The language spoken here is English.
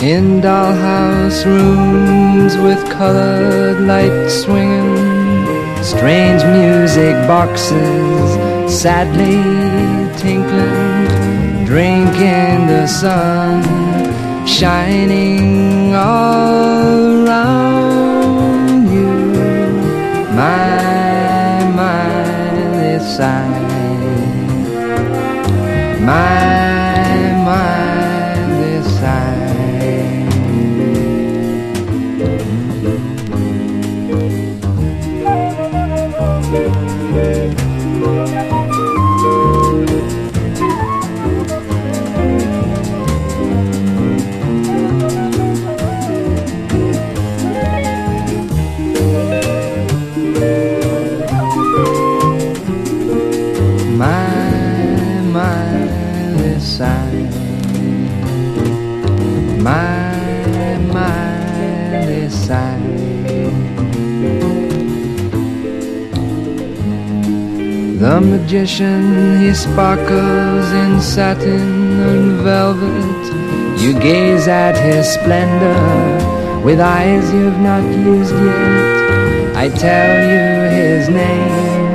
In dollhouse rooms with colored lights swinging, strange music boxes sadly tinkling, drinking the sun shining all around you. My, this side. My, this side. The magician, he sparkles in satin and velvet. You gaze at his splendor with eyes you've not used yet. I tell you his name,